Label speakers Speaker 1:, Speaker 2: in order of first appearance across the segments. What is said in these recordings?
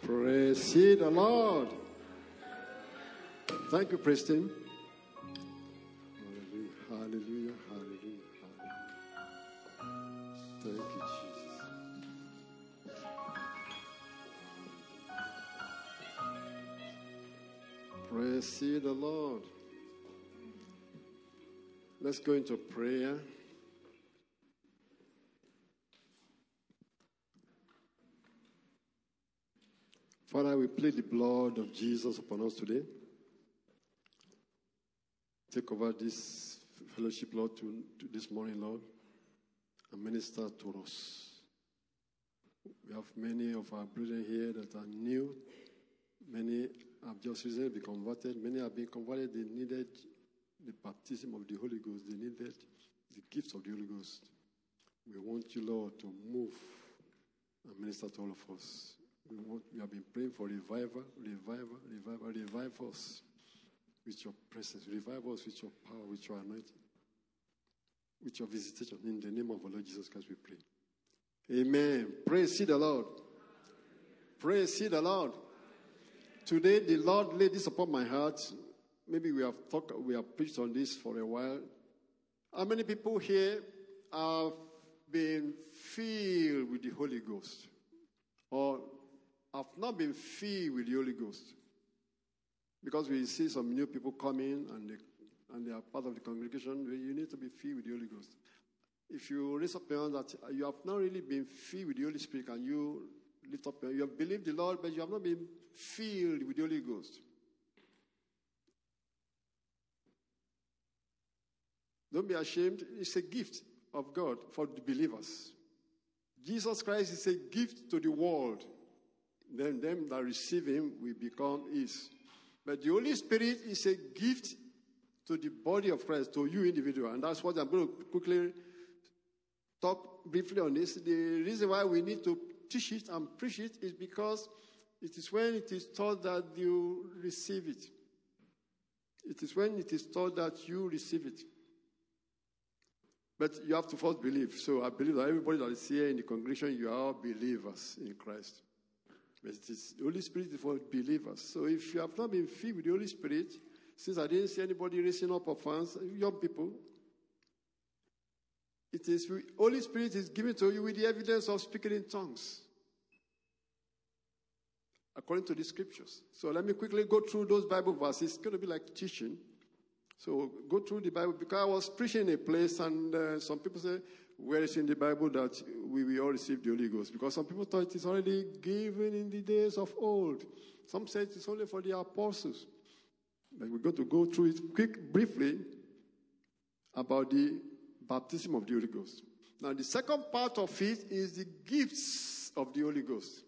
Speaker 1: Praise ye the Lord. Thank you, Preston. Hallelujah, hallelujah, hallelujah, hallelujah. Thank you, Jesus. Praise ye the Lord. Let's go into prayer. Father, we plead the blood of Jesus upon us today. Take over this fellowship, Lord, to this morning, Lord, and minister to us. We have many of our brethren here that are new. Many have just recently been converted. Many have been converted. They needed the baptism of the Holy Ghost. They needed the gifts of the Holy Ghost. We want you, Lord, to move and minister to all of us. We have been praying for revival, revive us with your presence, revive us with your power, with your anointing, with your visitation. In the name of our Lord Jesus Christ we pray. Amen. Praise ye the Lord. Praise ye the Lord. Today the Lord laid this upon my heart. Maybe we have preached on this for a while. How many people here have been filled with the Holy Ghost? Or have not been filled with the Holy Ghost? Because we see some new people coming and they are part of the congregation, you need to be filled with the Holy Ghost. If you raise up your hand that you have not really been filled with the Holy Spirit, and you lift up you have believed the Lord, but you have not been filled with the Holy Ghost. Don't be ashamed. It's a gift of God for the believers. Jesus Christ is a gift to the world. Then them that receive him will become his. But the Holy Spirit is a gift to the body of Christ, to you individual. And that's what I'm going to quickly talk briefly on this. The reason why we need to teach it and preach it is because it is when it is taught that you receive it. It is when it is taught that you receive it. But you have to first believe. So I believe that everybody that is here in the congregation, you are all believers in Christ. But it is the Holy Spirit is for believers. So if you have not been filled with the Holy Spirit, since I didn't see anybody raising up of hands, young people, it is Holy Spirit is given to you with the evidence of speaking in tongues, according to the scriptures. So let me quickly go through those Bible verses. It's going to be like teaching. So go through the Bible, because I was preaching in a place and some people say, where is in the Bible that we will all receive the Holy Ghost? Because some people thought it is already given in the days of old. Some said it's only for the apostles. But we're going to go through it briefly about the baptism of the Holy Ghost. Now the second part of it is the gifts of the Holy Ghost,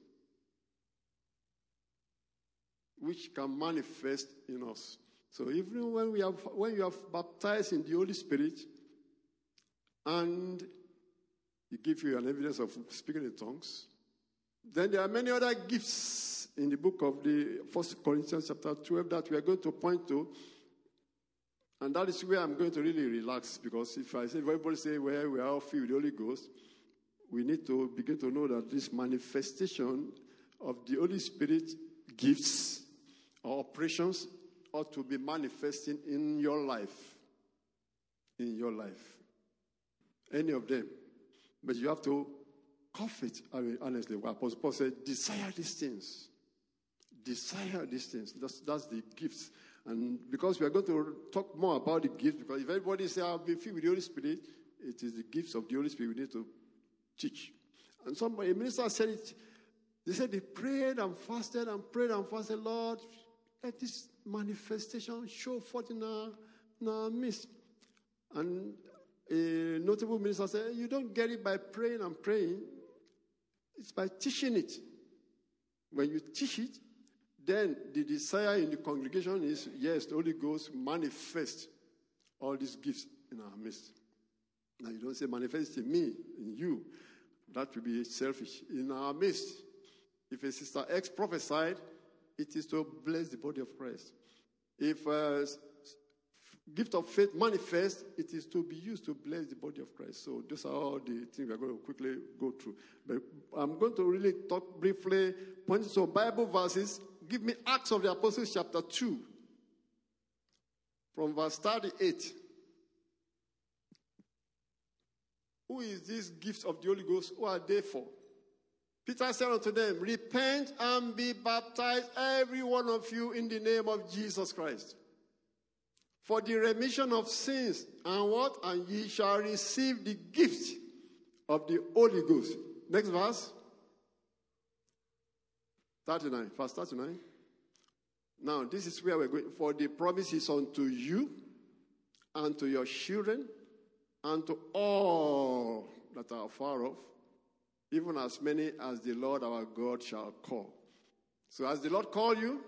Speaker 1: which can manifest in us. So even when you have baptized in the Holy Spirit, and He gives you an evidence of speaking in tongues, then there are many other gifts in the book of the 1 Corinthians chapter 12 that we are going to point to. And that is where I'm going to really relax, because if everybody say, well, we are all filled with the Holy Ghost, we need to begin to know that this manifestation of the Holy Spirit gifts or operations ought to be manifesting in your life. In your life. Any of them. But you have to covet, honestly. What Apostle Paul said, desire these things. Desire these things. That's the gifts. And because we are going to talk more about the gifts, because if everybody says, I'll be filled with the Holy Spirit, it is the gifts of the Holy Spirit we need to teach. And a minister said it. They said they prayed and fasted, Lord, let this manifestation show forth in our midst. And a notable minister said, you don't get it by praying and praying. It's by teaching it. When you teach it, then the desire in the congregation is, yes, the Holy Ghost manifest all these gifts in our midst. Now you don't say manifest in me, in you. That would be selfish. In our midst. If a sister X prophesied, it is to bless the body of Christ. If gift of faith manifest, it is to be used to bless the body of Christ. So those are all the things we're going to quickly go through. But I'm going to really talk briefly, point to some Bible verses. Give me Acts of the Apostles chapter 2, from verse 38. Who is this gift of the Holy Ghost? Who are they for? Peter said unto them, repent and be baptized, every one of you, in the name of Jesus Christ, for the remission of sins. And what? And ye shall receive the gift of the Holy Ghost. Next verse. 39. Verse 39. Now, this is where we're going. For the promise is unto you and to your children and to all that are far off, even as many as the Lord our God shall call. So as the Lord call you,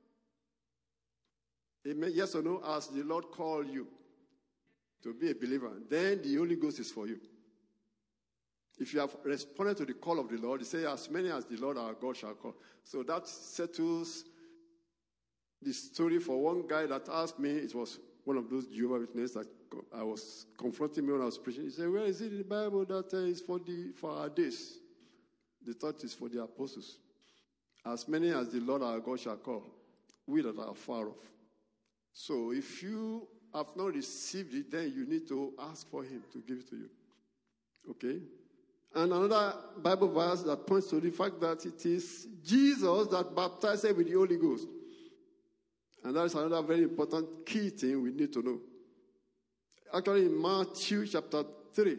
Speaker 1: amen, yes or no, as the Lord call you to be a believer, then the Holy Ghost is for you. If you have responded to the call of the Lord, he says, as many as the Lord our God shall call. So that settles the story for one guy that asked me. It was one of those Jehovah's Witnesses that I was confronting me when I was preaching. He said, where is it in the Bible that is for our days? The thought is for the apostles. As many as the Lord our God shall call, we that are far off. So if you have not received it, then you need to ask for him to give it to you. Okay? And another Bible verse that points to the fact that it is Jesus that baptized with the Holy Ghost. And that is another very important key thing we need to know. Actually, in Matthew chapter 3.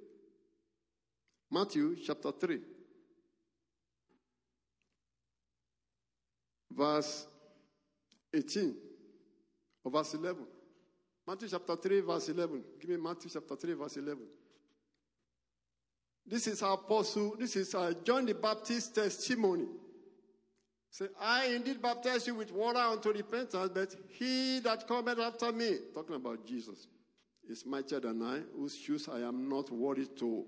Speaker 1: Matthew chapter 3. Verse 18. Or verse 11. Matthew chapter 3, verse 11. Give me Matthew chapter 3, verse 11. This is our apostle. This is John the Baptist's testimony. Say, I indeed baptize you with water unto repentance, but he that cometh after me, talking about Jesus, is mightier than I, whose shoes I am not worthy to.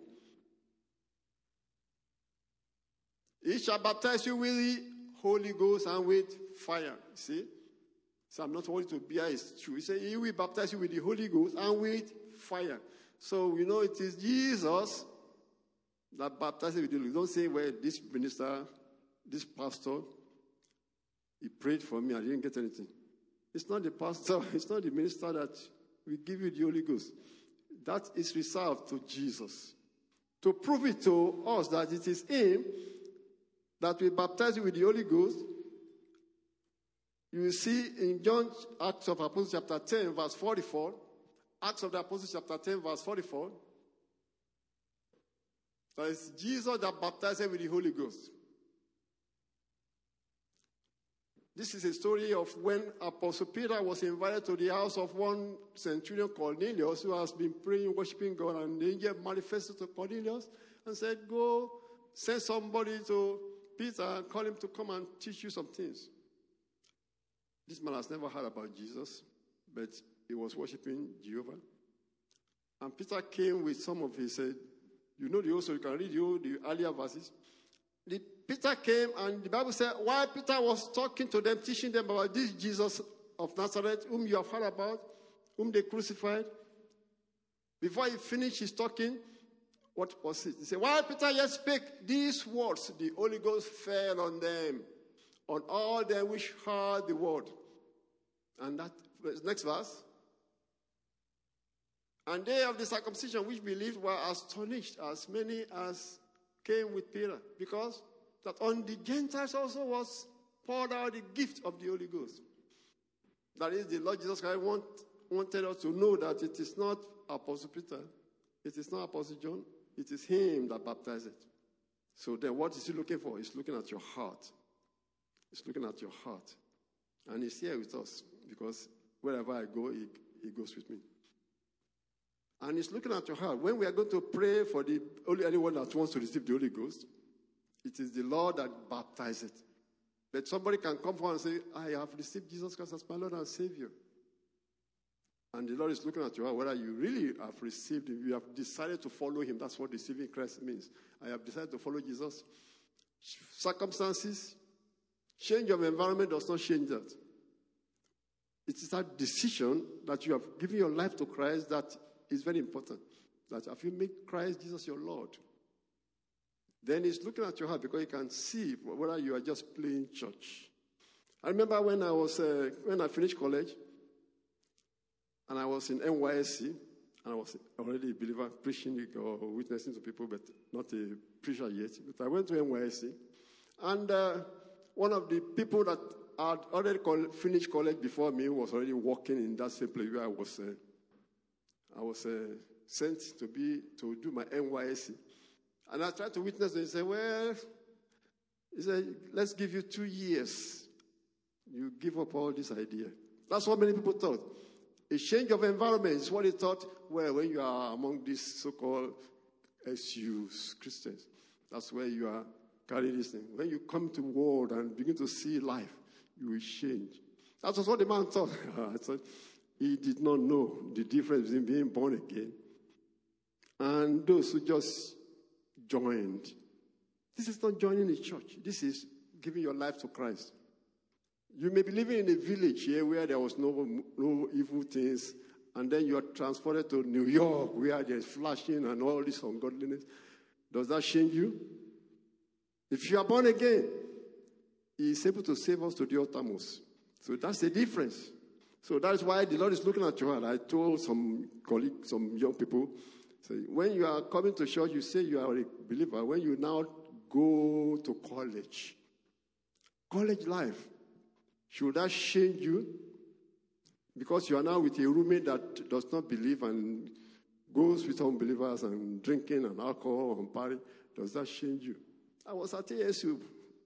Speaker 1: He shall baptize you with the Holy Ghost and with fire. See? So I'm not worthy to bear his shoe. He said, he will baptize you with the Holy Ghost and with fire. So we know it is Jesus that baptizes with the Holy Ghost. Don't say, well, this minister, this pastor, he prayed for me, I didn't get anything. It's not the pastor, it's not the minister that will give you the Holy Ghost. That is reserved to Jesus. To prove it to us that it is him that will baptize you with the Holy Ghost, you will see in John, Acts of the Apostles chapter 10, verse 44, Acts of the Apostles chapter 10, verse 44, that is Jesus that baptized with the Holy Ghost. This is a story of when Apostle Peter was invited to the house of one centurion Cornelius who has been praying, worshiping God, and the angel manifested to Cornelius and said, go send somebody to Peter and call him to come and teach you some things. This man has never heard about Jesus, but he was worshiping Jehovah. And Peter came with some of his, you know the also, you can read the earlier verses. Peter came, and the Bible said, while Peter was talking to them, teaching them about this Jesus of Nazareth, whom you have heard about, whom they crucified, before he finished his talking, what was it? He said, while Peter yet spake these words, the Holy Ghost fell on them, on all them which heard the word. And that, next verse. And they of the circumcision which believed were astonished, as many as came with Peter, because that on the Gentiles also was poured out the gift of the Holy Ghost. That is, the Lord Jesus Christ wanted us to know that it is not Apostle Peter, it is not Apostle John, it is him that baptized it. So then what is he looking for? He's looking at your heart. He's looking at your heart. And he's here with us, because wherever I go, he goes with me. And he's looking at your heart. When we are going to pray for anyone that wants to receive the Holy Ghost, it is the Lord that baptizes it. But somebody can come forward and say, I have received Jesus Christ as my Lord and Savior. And the Lord is looking at your heart, whether you really have received him, you have decided to follow him. That's what receiving Christ means. I have decided to follow Jesus. Circumstances, change of environment does not change that. it is that decision that you have given your life to Christ that is very important. That if you make Christ Jesus your Lord, then he's looking at your heart because he can see whether you are just playing church. I remember when I finished college, and I was in NYSC, and I was already a believer, preaching or witnessing to people, but not a preacher yet. But I went to NYSC, and one of the people that had already finished college before me was already working in that same place where I was sent to do my NYSC. And I tried to witness, and he said, let's give you 2 years. You give up all this idea. That's what many people thought. A change of environment is what they thought, well, when you are among these so-called SUs, Christians, that's where you are carrying this thing. When you come to the world and begin to see life, you will change. That was what the man thought. I thought he did not know the difference between being born again and those who just joined. This is not joining a church. This is giving your life to Christ. You may be living in a village here where there was no evil things, and then you are transported to New York where there's flashing and all this ungodliness. Does that change you? If you are born again, he is able to save us to the uttermost. So that's the difference. So that's why the Lord is looking at your heart. I told some colleagues, some young people, so when you are coming to church, you say you are a believer. When you now go to college life, should that change you? Because you are now with a roommate that does not believe and goes with unbelievers and drinking and alcohol and party. Does that change you? I was at ASU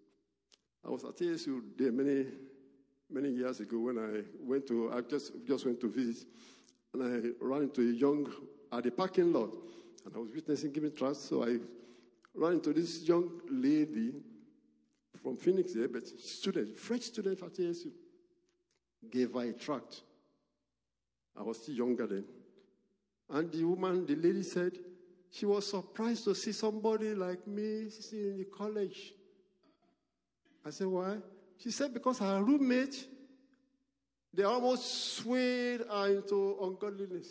Speaker 1: there many years ago when I just went to visit, and I ran into a young at the parking lot, and I was witnessing giving trust. So I ran into this young lady from Phoenix here, but French student at ASU. Gave her a tract. I was still younger then. And the lady said, she was surprised to see somebody like me in the college. I said, why? She said, because her roommate, they almost swayed her into ungodliness.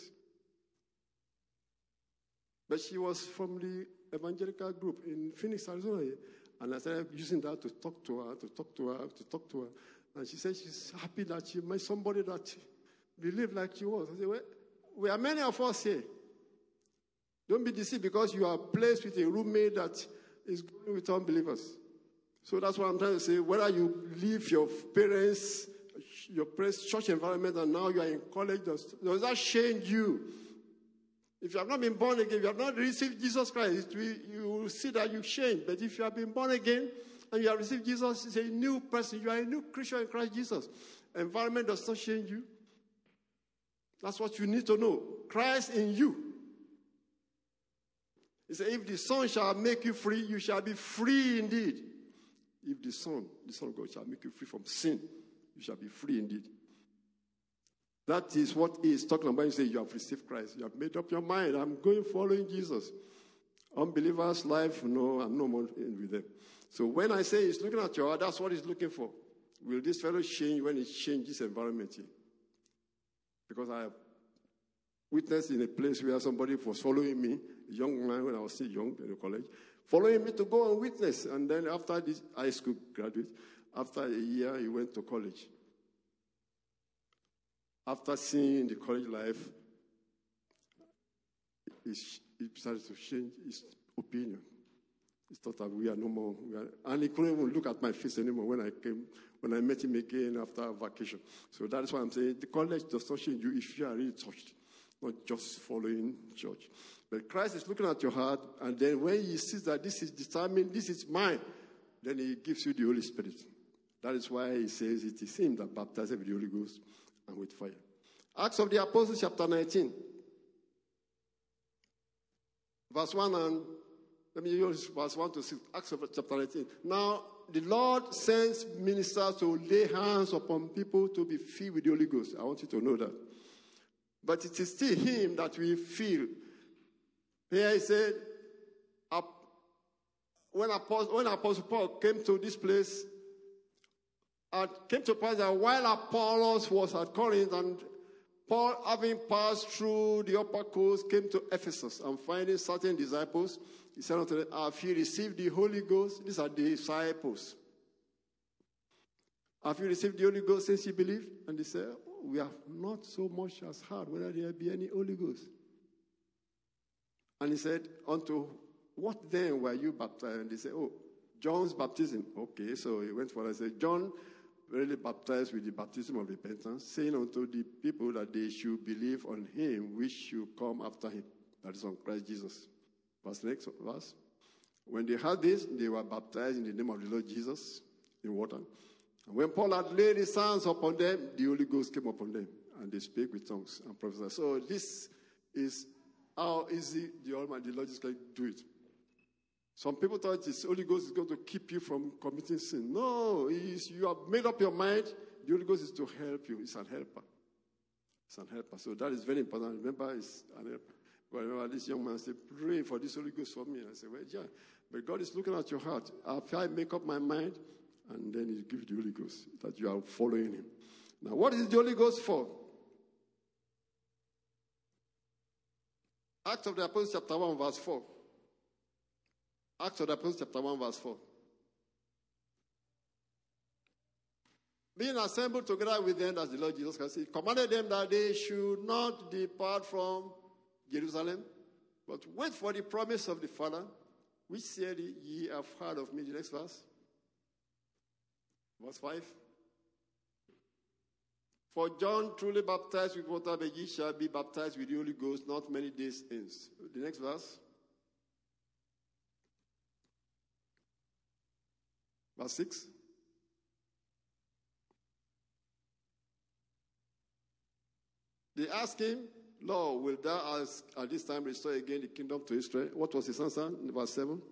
Speaker 1: But she was from the evangelical group in Phoenix, Arizona. And I started using that to talk to her. And she said she's happy that she met somebody that believed like she was. I said, well, we are many of us here. Don't be deceived because you are placed with a roommate that is going with unbelievers. So that's what I'm trying to say. Whether you leave your parents' church environment and now you are in college, does that change you? If you have not been born again, if you have not received Jesus Christ, you will see that you change. But if you have been born again and you have received Jesus, it's a new person. You are a new creature in Christ Jesus. Environment does not change you. That's what you need to know. Christ in you. He said, if the Son shall make you free, you shall be free indeed. If the Son of God shall make you free from sin, you shall be free indeed. That is what he is talking about. He says, you have received Christ. You have made up your mind. I'm going following Jesus. Unbelievers' life, no, I'm no more in with them. So when I say he's looking at your heart, that's what he's looking for. Will this fellow change when he changes environment here? Because I have witnessed in a place where somebody was following me, a young man when I was still young in the college, following me to go and witness. And then after this high school graduate, after a year, he went to college. After seeing the college life, he decided to change his opinion. He thought that we are no more. And he couldn't even look at my face anymore when I met him again after vacation. So that's why I'm saying the college does not change you if you are really touched, not just following church. But Christ is looking at your heart, and then when he sees that this is determined, this is mine, then he gives you the Holy Spirit. That is why he says it is him that baptizes with the Holy Ghost and with fire. Acts of the Apostles, chapter 19. Verse 1 and, let me use verse 1 to 6. Acts of chapter 19. Now, the Lord sends ministers to lay hands upon people to be filled with the Holy Ghost. I want you to know that. But it is still him that we feel. Here he said, when Apostle Paul came to this place it came to pass that while Apollos was at Corinth, and Paul, having passed through the upper coast, came to Ephesus, and finding certain disciples, he said unto them, have you received the Holy Ghost? These are the disciples. Have you received the Holy Ghost since you believed? And they said, we have not so much as heard whether there be any Holy Ghost. And he said, unto what then were you baptized? And they said, oh, John's baptism. Okay, so he went for it and said, John really baptized with the baptism of repentance, saying unto the people that they should believe on him which should come after him. That is on Christ Jesus. Verse next verse. When they heard this, they were baptized in the name of the Lord Jesus in water. And when Paul had laid his hands upon them, the Holy Ghost came upon them, and they spake with tongues and prophesied. So this is how easy the Almighty Lord Jesus can do it. Some people thought the Holy Ghost is going to keep you from committing sin. No, you have made up your mind. The Holy Ghost is to help you. It's an helper. It's an helper. So that is very important. Remember, it's an helper. Well, remember this young man said, pray for this Holy Ghost for me. And I said, well, yeah, but God is looking at your heart. After I make up my mind, and then he gives the Holy Ghost, that you are following him. Now, what is the Holy Ghost for? Acts of the Apostles chapter 1 verse 4. Acts of the Apostles chapter 1 verse 4. Being assembled together with them, as the Lord Jesus Christ said, commanded them that they should not depart from Jerusalem, but wait for the promise of the Father, which said, ye have heard of me. The next verse. Verse 5. For John truly baptized with water, but ye shall be baptized with the Holy Ghost not many days hence. The next verse. Verse 6. They asked him, Lord, will thou at this time restore again the kingdom to Israel? What was his answer in verse 7?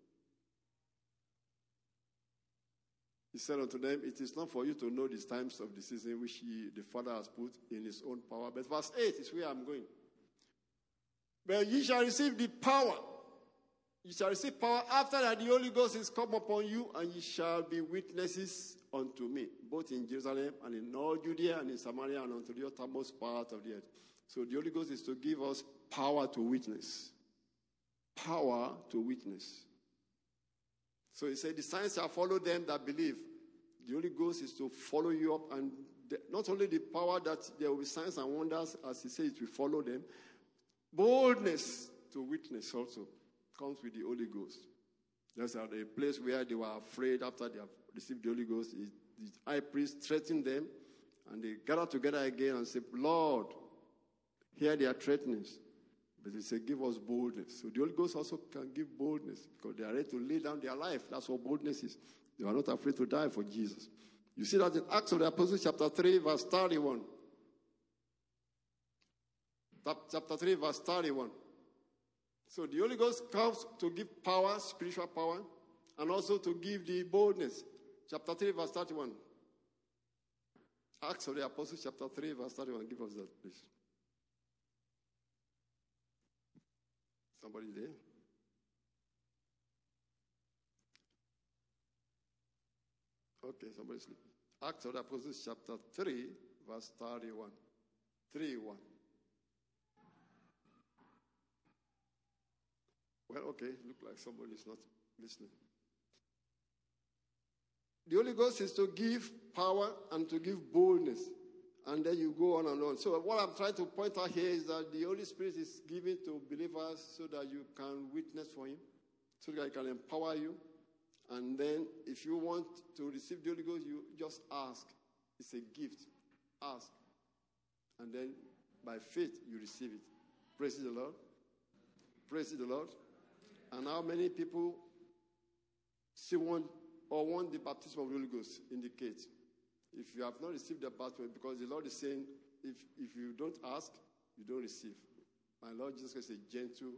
Speaker 1: He said unto them, it is not for you to know the times of the season which the Father has put in his own power. But verse 8 is where I'm going. But ye shall receive the power. Ye shall receive power after that the Holy Ghost is come upon you, and ye shall be witnesses unto me, both in Jerusalem and in all Judea and in Samaria and unto the uttermost part of the earth. So the Holy Ghost is to give us power to witness. Power to witness. So he said, the signs shall follow them that believe. The Holy Ghost is to follow you up, and not only the power that there will be signs and wonders, as he says, it will follow them. Boldness to witness also comes with the Holy Ghost. That's a place where they were afraid after they have received the Holy Ghost. The high priest threatened them, and they gathered together again and said, Lord, hear their threatenings. But they say, give us boldness. So the Holy Ghost also can give boldness, because they are ready to lay down their life. That's what boldness is. They are not afraid to die for Jesus. You see that in Acts of the Apostles chapter 3 verse 31. Chapter 3 verse 31. So the Holy Ghost comes to give power, spiritual power, and also to give the boldness. Chapter 3 verse 31. Acts of the Apostles chapter 3 verse 31. Give us that, please. Somebody there? Okay, somebody sleep. Acts of the Apostles chapter 3 verse 31. 3:1. Well, okay, look like somebody is not listening. The Holy Ghost is to give power and to give boldness. And then you go on and on. So what I'm trying to point out here is that the Holy Spirit is given to believers so that you can witness for him, so that he can empower you. And then if you want to receive the Holy Ghost, you just ask. It's a gift. Ask. And then by faith, you receive it. Praise the Lord. Praise the Lord. And how many people still want the baptism of the Holy Ghost? Indicate. If you have not received the baptism, because the Lord is saying, if you don't ask, you don't receive. My Lord Jesus is a gentleman.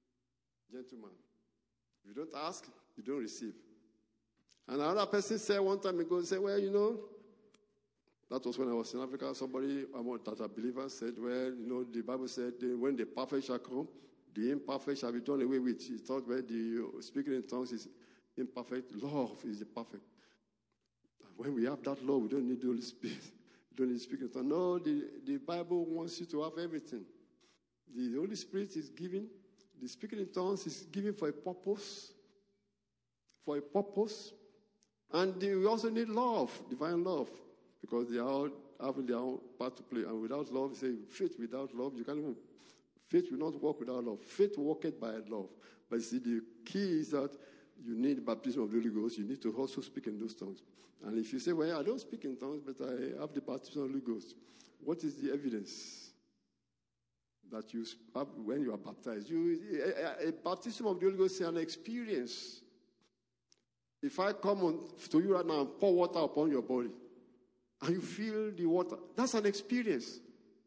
Speaker 1: If you don't ask, you don't receive. And another person said one time ago, well, that was when I was in Africa. Somebody, that a believer, said, well, the Bible said, when the perfect shall come, the imperfect shall be done away with. He thought, well, the speaking in tongues is imperfect. Love is the perfect. When we have that love, we don't need the Holy Spirit. We don't need speaking in tongues. No, the Bible wants you to have everything. The Holy Spirit is giving. The speaking in tongues is given for a purpose. For a purpose. And we also need love, divine love, because they are all having their own part to play. And without love, you say, faith without love, you can't even. Faith will not work without love. Faith worketh by love. But see, the key is that you need baptism of the Holy Ghost. You need to also speak in those tongues. And if you say, well, I don't speak in tongues, but I have the baptism of the Holy Ghost, what is the evidence that you have when you are baptized? A baptism of the Holy Ghost is an experience. If I come to you right now and pour water upon your body, and you feel the water, that's an experience.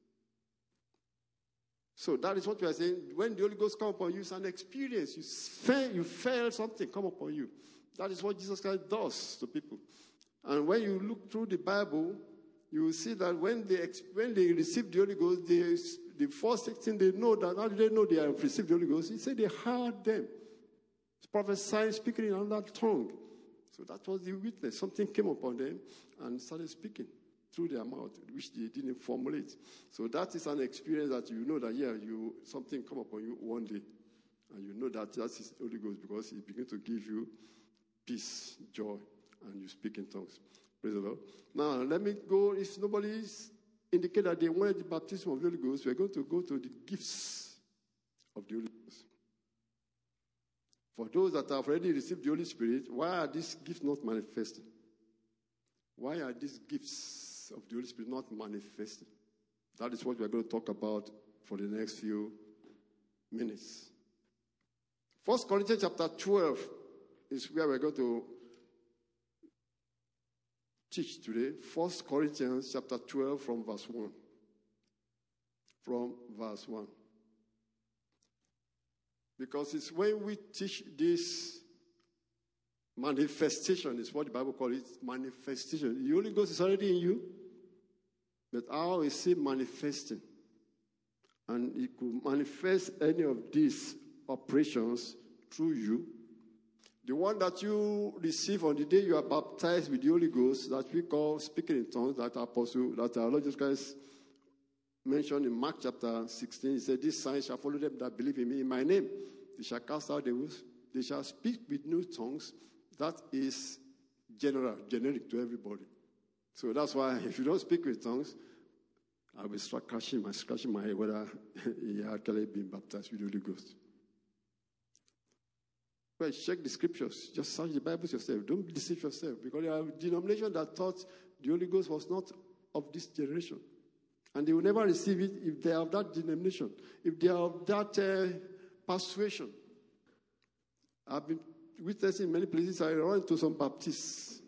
Speaker 1: So that is what we are saying. When the Holy Ghost comes upon you, it's an experience. You felt something come upon you. That is what Jesus Christ does to people. And when you look through the Bible, you will see that when they receive the Holy Ghost, the first thing they know, that how do they know they have received the Holy Ghost? He said they heard them. Prophesying, speaking in another tongue. So that was the witness. Something came upon them and started speaking through their mouth, which they didn't formulate. So that is an experience that you know that, something come upon you one day. And you know that is Holy Ghost because it begins to give you peace, joy, and you speak in tongues. Praise the Lord. Now, let me go. If nobody is indicated that they wanted the baptism of the Holy Ghost, we're going to go to the gifts of the Holy Ghost. For those that have already received the Holy Spirit, why are these gifts not manifesting? Why are these gifts of the Holy Spirit not manifesting? That is what we're going to talk about for the next few minutes. 1 Corinthians chapter 12 is where we're going to teach today. 1 Corinthians chapter 12 from verse 1. From verse 1. Because it's when we teach this manifestation, is what the Bible calls it, manifestation. The Holy Ghost is already in you, but how is it manifesting? And it could manifest any of these operations through you. The one that you receive on the day you are baptized with the Holy Ghost, that we call speaking in tongues, that our Lord Jesus Christ mentioned in Mark chapter 16, he said, "These signs shall follow them that believe in me. In my name, they shall cast out devils. They shall speak with new tongues." That is generic to everybody. So that's why if you don't speak with tongues, I'll be scratching my head whether he had actually been baptized with the Holy Ghost. Well, check the scriptures. Just search the Bibles yourself. Don't deceive yourself. Because there are denominations that thought the Holy Ghost was not of this generation. And they will never receive it if they have that denomination, if they have that persuasion. I've been witnessing many places. I run into some Baptists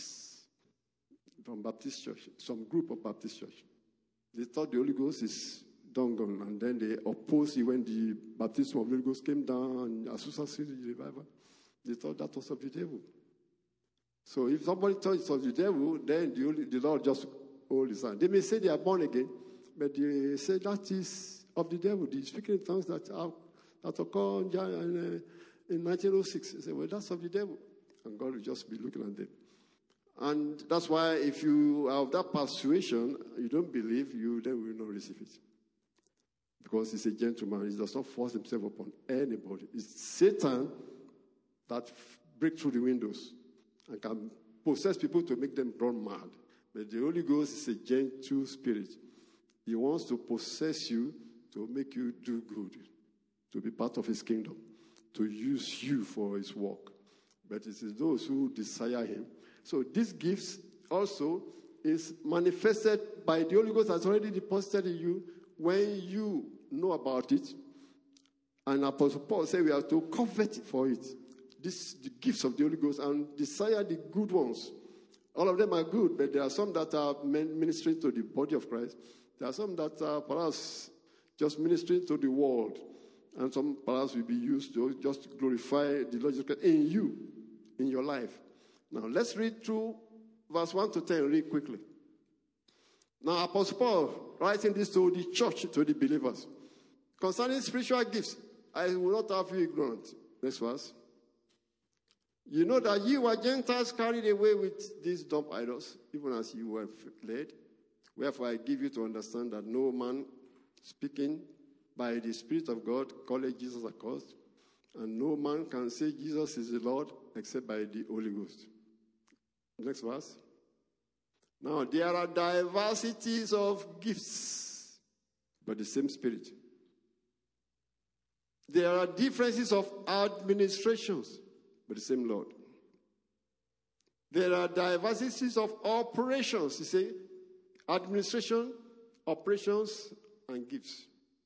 Speaker 1: from Baptist church, some group of Baptist church. They thought the Holy Ghost is done gone, and then they opposed it when the baptism of the Holy Ghost came down and Azusa City revival. They thought that was of the devil. So if somebody thought it's of the devil, then the Lord just hold his hand. They may say they are born again, but they say that is of the devil. The speaking in tongues that occurred in 1906. They say, well, that's of the devil. And God will just be looking at them. And that's why if you have that persuasion, you don't believe, you then will not receive it. Because he's a gentleman. He does not force himself upon anybody. It's Satan that breaks through the windows and can possess people to make them run mad. But the Holy Ghost is a gentle spirit. He wants to possess you to make you do good, to be part of his kingdom, to use you for his work. But it is those who desire him. So these gifts also is manifested by the Holy Ghost that's already deposited in you when you know about it. And Apostle Paul said we have to covet for it. The gifts of the Holy Ghost, and desire the good ones. All of them are good, but there are some that are ministering to the body of Christ. There are some that are perhaps just ministering to the world. And some perhaps will be used to just glorify the Lord Jesus Christ in you, in your life. Now, let's read through verse 1 to 10 real quickly. Now, Apostle Paul writing this to the church, to the believers. Concerning spiritual gifts, I will not have you ignorant. Next verse. You know that you were Gentiles carried away with these dumb idols, even as you were led. Wherefore I give you to understand that no man speaking by the Spirit of God calleth Jesus accursed, and no man can say Jesus is the Lord except by the Holy Ghost. Next verse. Now there are diversities of gifts, but the same Spirit. There are differences of administrations, but the same Lord. There are diversities of operations. You see, administration, operations, and gifts.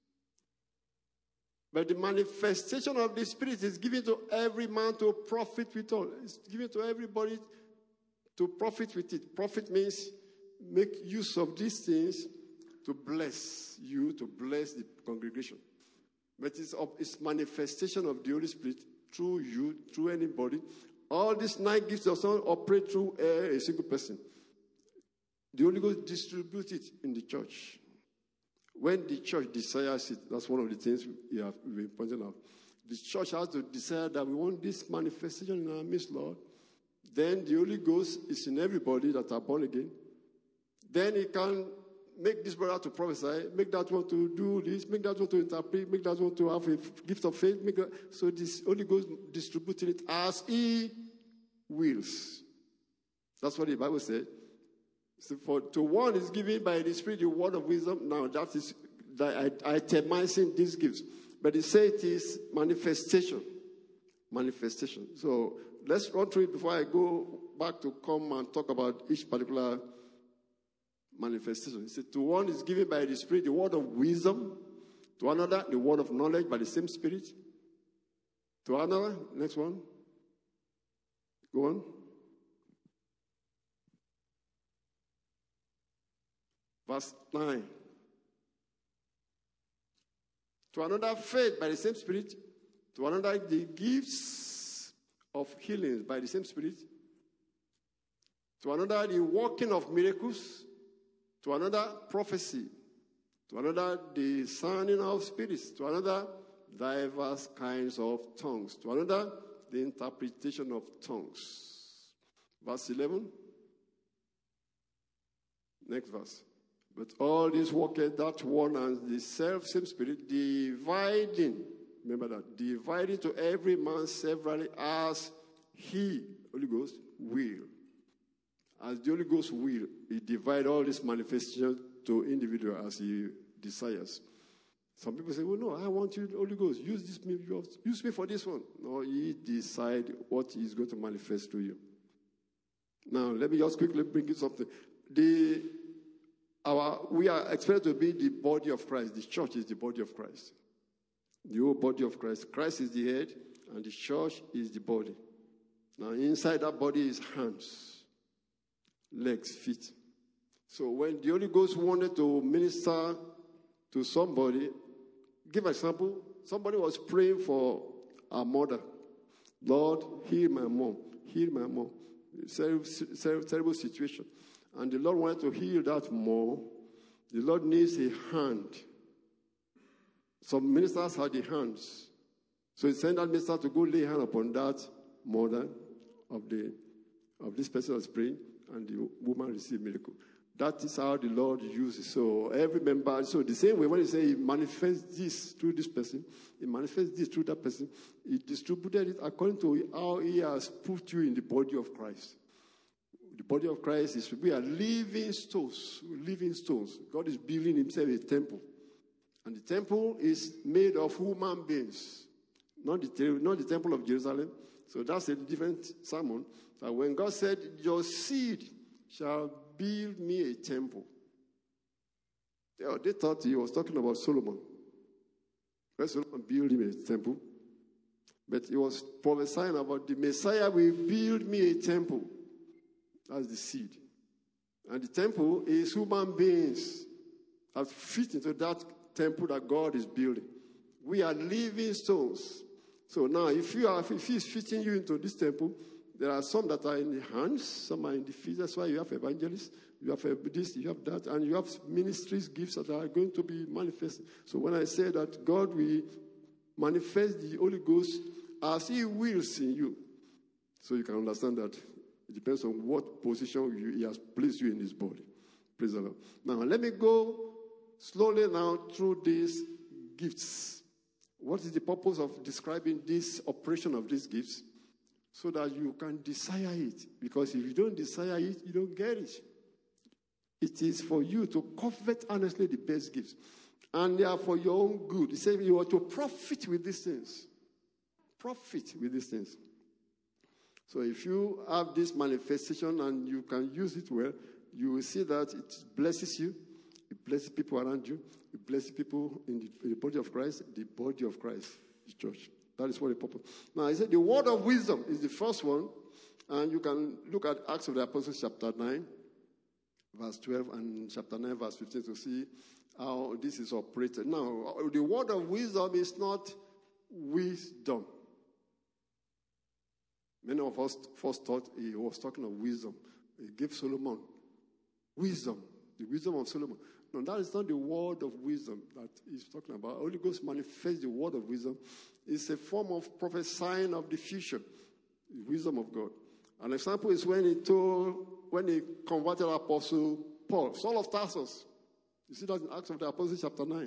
Speaker 1: But the manifestation of the Spirit is given to every man to profit with all. It's given to everybody to profit with it. Profit means make use of these things to bless you, to bless the congregation. But it's manifestation of the Holy Spirit through you, through anybody. All these 9 gifts does not operate through a single person. The Holy Ghost distributes it in the church. When the church desires it, that's one of the things we've been pointing out. The church has to desire that we want this manifestation in our midst, Lord. Then the Holy Ghost is in everybody that are born again. Then he can make this brother to prophesy, make that one to do this, make that one to interpret, make that one to have a gift of faith. So this Holy Ghost distributing it as he wills. That's what the Bible said. So to one is given by the Spirit the word of wisdom. Now that is itemizing these gifts. But he said it is manifestation. Manifestation. So let's run through it before I go back to come and talk about each particular manifestation. He said, to one is given by the Spirit the word of wisdom. To another, the word of knowledge by the same Spirit. To another, next one. Go on. Verse 9. To another, faith by the same Spirit. To another, the gifts of healings by the same Spirit. To another, the working of miracles. To another, prophecy. To another, the sounding of spirits. To another, diverse kinds of tongues. To another, the interpretation of tongues. Verse 11. Next verse. But all this worketh that one and the same Spirit, dividing. Remember that. Dividing to every man severally as he, Holy Ghost, will. As the Holy Ghost will, he divides all this manifestation to individual as he desires. Some people say, well, no, I want you, Holy Ghost, use me for this one. No, he decides what he's going to manifest to you. Now, let me just quickly bring you something. We are expected to be the body of Christ. The church is the body of Christ. The whole body of Christ. Christ is the head, and the church is the body. Now, inside that body is hands, legs, feet. So when the Holy Ghost wanted to minister to somebody, give an example. Somebody was praying for a mother. Lord, heal my mom. Heal my mom. Terrible situation. And the Lord wanted to heal that mom. The Lord needs a hand. Some ministers had the hands. So he sent that minister to go lay hand upon that mother of this person was praying, and the woman received miracle. That is how the Lord uses. So every member, so the same way when he says he manifests this through this person, he manifests this through that person, he distributed it according to how he has put you in the body of Christ. The body of Christ is, we are living stones. Living stones. God is building himself a temple. And the temple is made of human beings. Not the temple of Jerusalem. So that's a different sermon. So when God said, your seed shall build me a temple. They thought he was talking about Solomon. When Solomon built him a temple. But he was prophesying about the Messiah will build me a temple. That's the seed. And the temple is human beings that fit into that temple that God is building. We are living stones. So now, if he's fitting you into this temple, there are some that are in the hands, some are in the feet. That's why you have evangelists, you have this, you have that, and you have ministries, gifts that are going to be manifested. So when I say that God will manifest the Holy Ghost as he wills in you, So you can understand that it depends on what position he has placed you in his body. Praise the Lord. Now, let me go slowly now through these gifts. What is the purpose of describing this operation of these gifts? So that you can desire it. Because if you don't desire it, you don't get it. It is for you to covet honestly the best gifts. And they are for your own good. He said you are to profit with these things. Profit with these things. So if you have this manifestation and you can use it well, you will see that it blesses you. It blesses people around you. It blesses people in the body of Christ, the church. That is what the purpose. Now, he said the word of wisdom is the first one. And you can look at Acts of the Apostles chapter 9, verse 12, and chapter 9, verse 15 to see how this is operated. Now, the word of wisdom is not wisdom. Many of us first thought he was talking of wisdom. He gave Solomon wisdom, the wisdom of Solomon. No, that is not the word of wisdom that he's talking about. Holy Ghost manifests the word of wisdom. It's a form of prophesying of the future, the wisdom of God. An example is when he converted Apostle Paul, Saul of Tarsus. You see that in Acts of the Apostles chapter 9.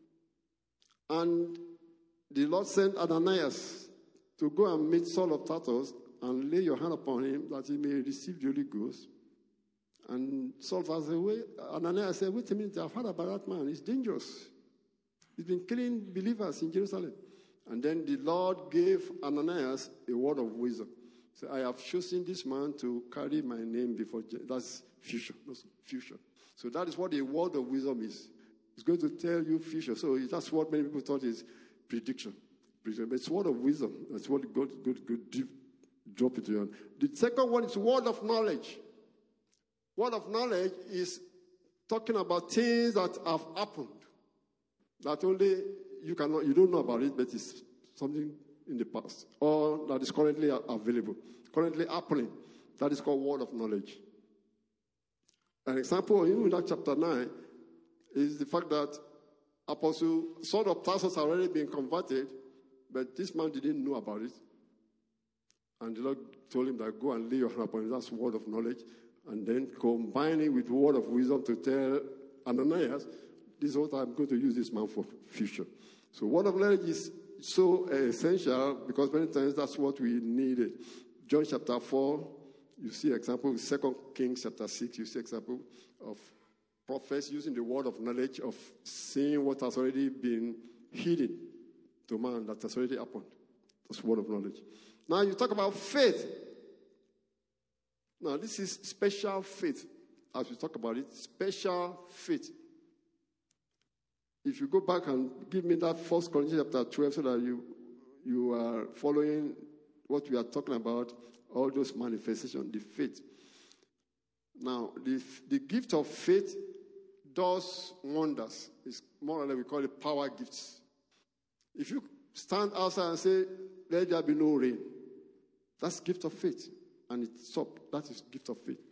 Speaker 1: And the Lord sent Ananias to go and meet Saul of Tarsus and lay your hand upon him that he may receive the Holy Ghost. And Saul said, Ananias said, wait a minute, I've heard about that man. He's dangerous. He's been killing believers in Jerusalem. And then the Lord gave Ananias a word of wisdom. So I have chosen this man to carry my name before. That's future. That's future. So that is what a word of wisdom is. It's going to tell you future. So that's what many people thought is prediction. But it's word of wisdom. That's what God drop it to you. The second one is word of knowledge. Word of knowledge is talking about things that have happened. That only you don't know about it, but it's something in the past. Or that is currently available. Currently happening. That is called word of knowledge. An example in that chapter 9 is the fact that Apostle Saul of Tarsus had already been converted, but this man didn't know about it. And the Lord told him that go and lay your hand upon him. That's word of knowledge. And then combine it with word of wisdom to tell Ananias, this is what I'm going to use this man for future. So word of knowledge is so essential because many times that's what we needed. John chapter 4, you see example. 2 Kings chapter 6, you see example of prophets using the word of knowledge of seeing what has already been hidden to man that has already happened. That's word of knowledge. Now you talk about faith. Now this is special faith. As we talk about it, special faith. If you go back and give me that 1 Corinthians chapter 12 so that you are following what we are talking about, all those manifestations, the faith. Now, the gift of faith does wonders. It's more or less we call it power gifts. If you stand outside and say, let there be no rain, that's gift of faith. And it stops. That is gift of faith.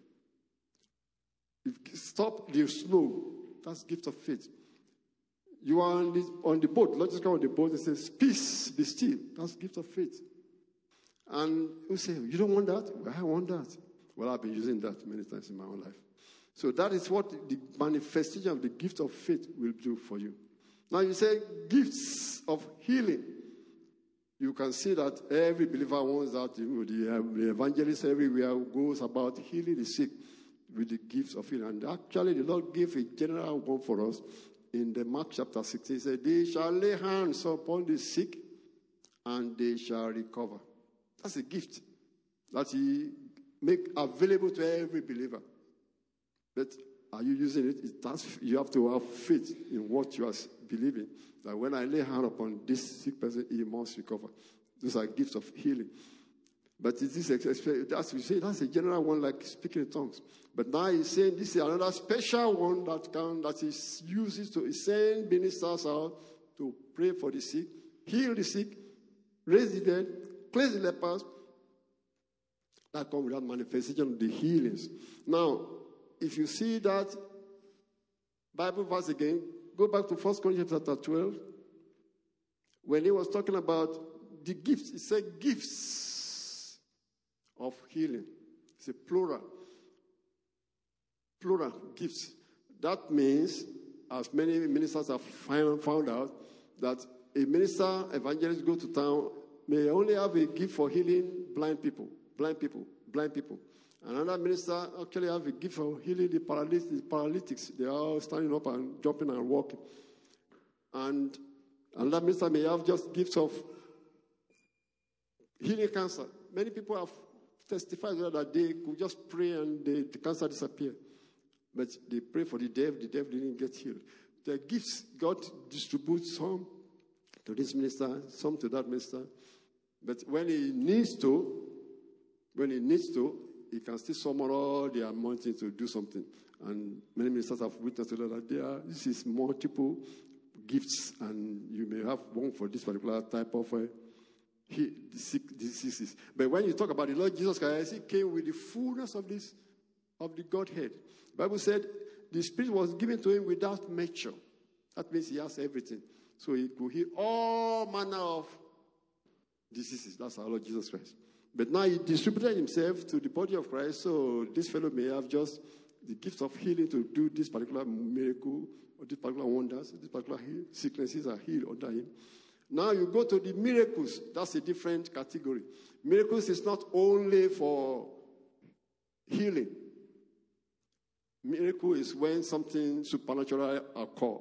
Speaker 1: If you stop the snow, that's gift of faith. You are on the boat. Let's just go on the boat and says, peace, be still. That's gift of faith. And you say, you don't want that? Well, I want that. Well, I've been using that many times in my own life. So that is what the manifestation of the gift of faith will do for you. Now you say gifts of healing. You can see that every believer wants that. The evangelist everywhere goes about healing the sick with the gifts of healing. And actually, the Lord gave a general one for us in the Mark chapter 16. He said, they shall lay hands upon the sick and they shall recover. That's a gift that He make available to every believer. But are you using it? You have to have faith in what you are believing. That when I lay hand upon this sick person, he must recover. Those are gifts of healing. But it is, as we say, that's a general one like speaking in tongues. But now he's saying this is another special one that he uses to send ministers out to pray for the sick, heal the sick, raise the dead, cleanse the lepers. That comes with that manifestation of the healings. Now, if you see that Bible verse again, go back to 1 Corinthians chapter 12. When he was talking about the gifts, he said gifts of healing. It's a plural. Plural gifts. That means, as many ministers have found out, that a minister, evangelist, go to town, may only have a gift for healing blind people. Another minister actually have a gift for healing the paralytics. They are all standing up and jumping and walking. And another minister may have just gifts of healing cancer. Many people have testified that they could just pray and the cancer disappeared. But they pray for the deaf didn't get healed. The gifts, God distributes some to this minister, some to that minister. But when he needs to, he can still summon all the anointing to do something. And many ministers have witnessed to that this is multiple gifts, and you may have one for this particular type of diseases. But when you talk about the Lord Jesus Christ, he came with the fullness of the Godhead. The Bible said the Spirit was given to him without measure. That means he has everything. So he could heal all manner of diseases. That's our Lord Jesus Christ. But now he distributed himself to the body of Christ, so this fellow may have just the gift of healing to do this particular miracle, or this particular wonders, this particular sicknesses are healed under him. Now you go to the miracles. That's a different category. Miracles is not only for healing. Miracle is when something supernatural occurs.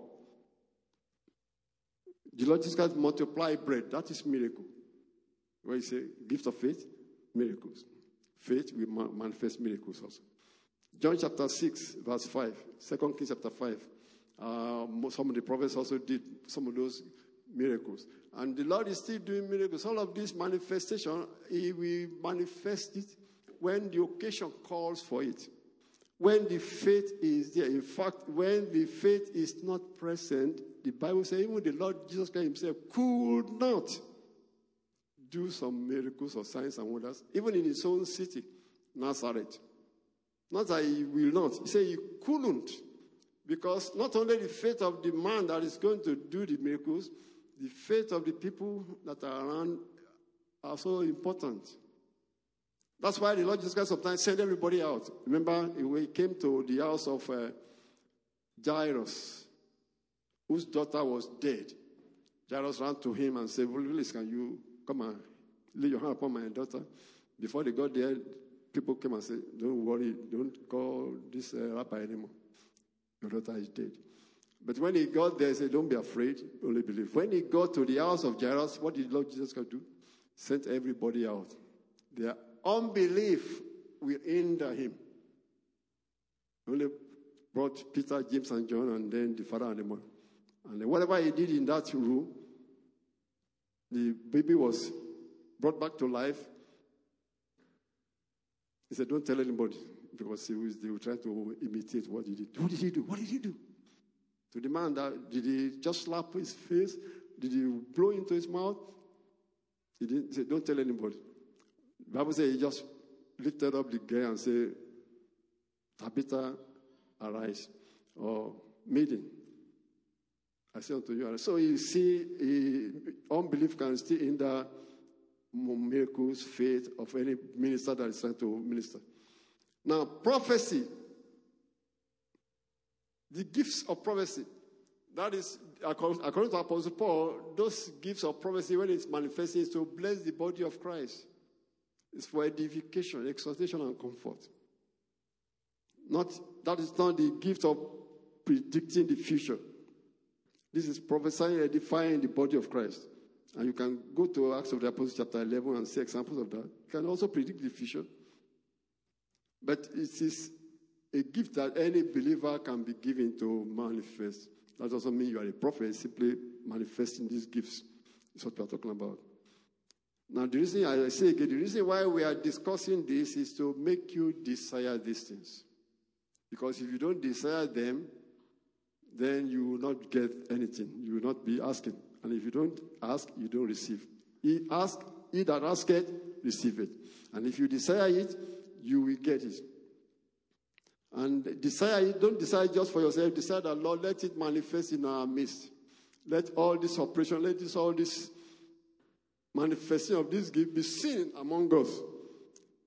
Speaker 1: The Lord Jesus Christ multiplied bread. That is miracle. Where you say, gift of faith, miracles. Faith will manifest miracles also. John chapter 6, verse 5. 2 Kings chapter 5. Some of the prophets also did some of those miracles. And the Lord is still doing miracles. All of this manifestation, he will manifest it when the occasion calls for it. When the faith is there. In fact, when the faith is not present, the Bible says even the Lord Jesus Christ himself could not do some miracles or signs and wonders, even in his own city, Nazareth. Not that he will not. He said he couldn't. Because not only the faith of the man that is going to do the miracles, the faith of the people that are around are so important. That's why the Lord Jesus Christ sometimes sent everybody out. Remember, he came to the house of Jairus, whose daughter was dead. Jairus ran to him and said, "Please, can you come and lay your hand upon my daughter?" Before they got there, people came and said, "Don't worry, don't call this rabbi anymore. Your daughter is dead." But when he got there, he said, "Don't be afraid, only believe." When he got to the house of Jairus, what did Lord Jesus Christ do? Sent everybody out. Their unbelief will hinder him. Only brought Peter, James, and John, and then the father and the mother. And then whatever he did in that room, the baby was brought back to life. He said, "Don't tell anybody," because they will try to imitate what he did. What did he do? What did he do? To the man, did he just slap his face? Did he blow into his mouth? He didn't. He said, "Don't tell anybody." The Bible says he just lifted up the girl and said, "Tabitha, arise," or "Maiden, I say unto you." So you see, unbelief can still hinder miracles, faith of any minister that is trying to minister. Now, prophecy, the gifts of prophecy, that is, according to Apostle Paul, those gifts of prophecy, when it's manifesting, is to bless the body of Christ. It's for edification, exhortation, and comfort. That is not the gift of predicting the future. This is prophesying, edifying the body of Christ. And you can go to Acts of the Apostles chapter 11 and see examples of that. You can also predict the future. But it is a gift that any believer can be given to manifest. That doesn't mean you are a prophet. It's simply manifesting these gifts. That's what we are talking about. Now, the reason I say again, the reason why we are discussing this is to make you desire these things. Because if you don't desire them, then you will not get anything. You will not be asking. And if you don't ask, you don't receive. He that asketh, receive it. And if you desire it, you will get it. And desire it, don't desire it just for yourself. Desire that, Lord, let it manifest in our midst. Let all this operation, all this manifestation of this gift be seen among us.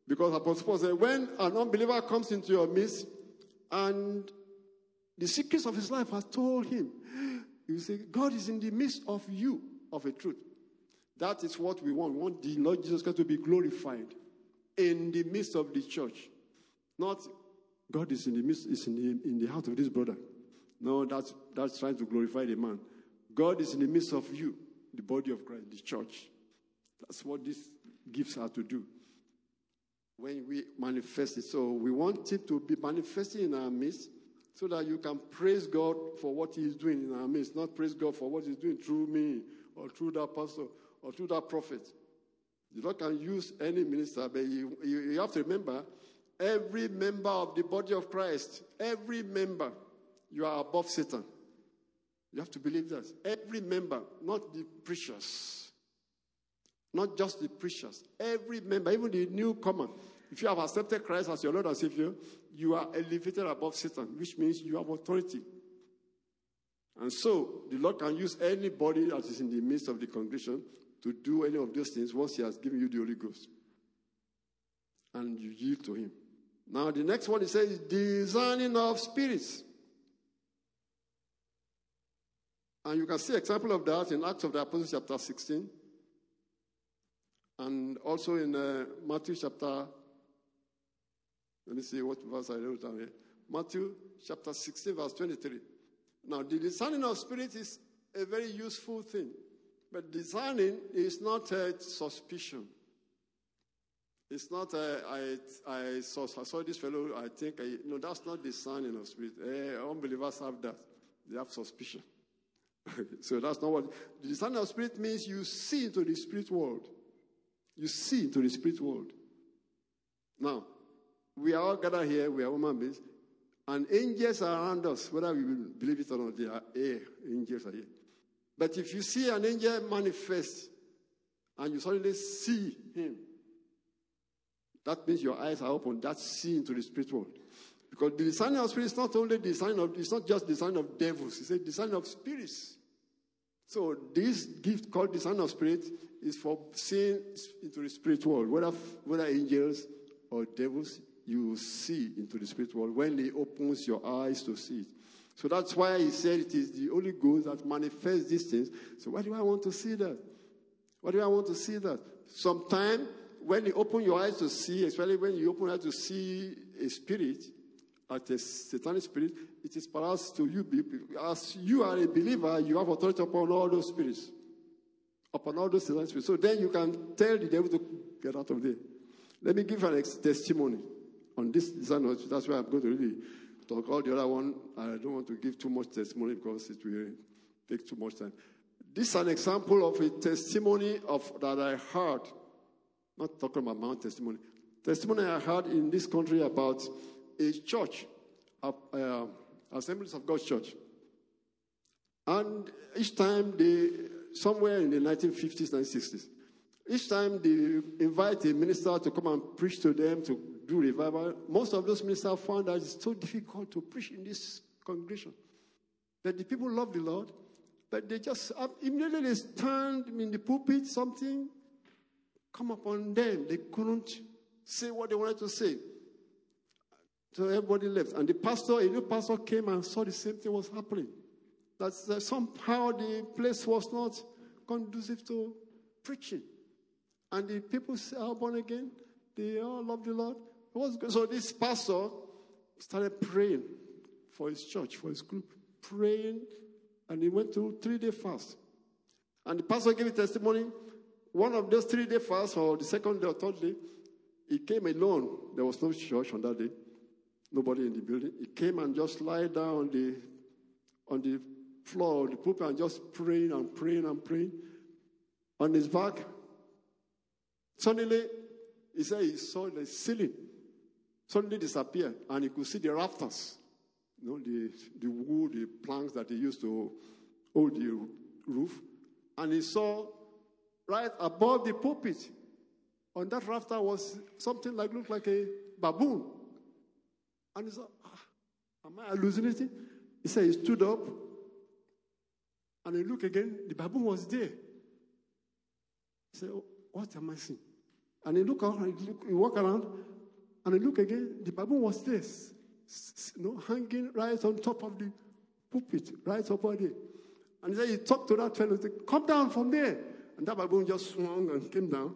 Speaker 1: Because Apostle Paul said, when an unbeliever comes into your midst and the secrets of his life are told him, you say, God is in the midst of you, of a truth. That is what we want. We want the Lord Jesus Christ to be glorified in the midst of the church. Not God is in the midst, is in the heart of this brother. No, that's trying to glorify the man. God is in the midst of you, the body of Christ, the church. That's what these gifts are to do. When we manifest it. So we want it to be manifesting in our midst so that you can praise God for what he is doing in our midst. Not praise God for what he's doing through me or through that pastor or through that prophet. The Lord can use any minister, but you have to remember, every member of the body of Christ, every member, you are above Satan. You have to believe that. Every member, not the preachers. Not just the preachers. Every member, even the newcomer. If you have accepted Christ as your Lord and Savior, you are elevated above Satan, which means you have authority. And so, the Lord can use anybody that is in the midst of the congregation to do any of those things once he has given you the Holy Ghost. And you yield to him. Now, the next one, he says, discerning of spirits. And you can see an example of that in Acts of the Apostles chapter 16. And also in Matthew chapter, let me see what verse I wrote down here. Matthew chapter 16, verse 23. Now, the discerning of spirit is a very useful thing. But discerning is not a suspicion. It's not I saw this fellow, I think, no, that's not discerning of spirit. Unbelievers have that. They have suspicion. So that's not what. The discerning of spirit means you see into the spirit world. You see into the spirit world. Now, we are all gathered here, we are human beings, and angels are around us, whether we believe it or not, they are here. Angels are here. But if you see an angel manifest, and you suddenly see him, that means your eyes are open. That's seeing into the spirit world. Because the discerning of spirit is not only it's not just discerning of devils, it's a discerning of spirits. So this gift called discerning of spirit is for seeing into the spirit world. Whether angels or devils, you see into the spirit world when he opens your eyes to see it. So that's why he said it is the Holy Ghost that manifests these things. So why do I want to see that? Why do I want to see that? Sometimes when you open your eyes to see, especially when you open your eyes to see a spirit, at a satanic spirit, it is perhaps to you, as you are a believer, you have authority upon all those spirits, upon all those satanic spirits. So then you can tell the devil to get out of there. Let me give an testimony on this design. That's why I'm going to really talk. All the other one, I don't want to give too much testimony because it will take too much time. This is an example of a testimony that I heard. Not talking about my own testimony. Testimony I heard in this country about a church, Assemblies of God Church. And each time somewhere in the 1950s, 1960s, each time they invite a minister to come and preach to them, to do revival, most of those ministers found that it's so difficult to preach in this congregation. That the people love the Lord, but they just, immediately they stand in the pulpit, something come upon them. They couldn't say what they wanted to say. So everybody left. And a new pastor came and saw the same thing was happening. That somehow the place was not conducive to preaching. And the people are born again. They all love the Lord. It was good. So this pastor started praying for his church, for his group. Praying. And he went to 3-day fast. And the pastor gave a testimony. One of those 3-day fasts, or the second day or third day, he came alone. There was no church on that day. Nobody in the building. He came and just lied down on the floor of the pulpit and just praying and praying and praying. On his back, suddenly, he said he saw the ceiling suddenly disappear, and he could see the rafters, the wood, the planks that they used to hold the roof. And he saw right above the pulpit, on that rafter was something looked like a baboon. And he said, am I hallucinating? He said he stood up, and he looked again. The baboon was there. He said, what am I seeing? And he look around, he walk around, and he look again. The baboon was there, hanging right on top of the pulpit, right up there. And he said, he talked to that fellow, he said, come down from there. And that baboon just swung and came down.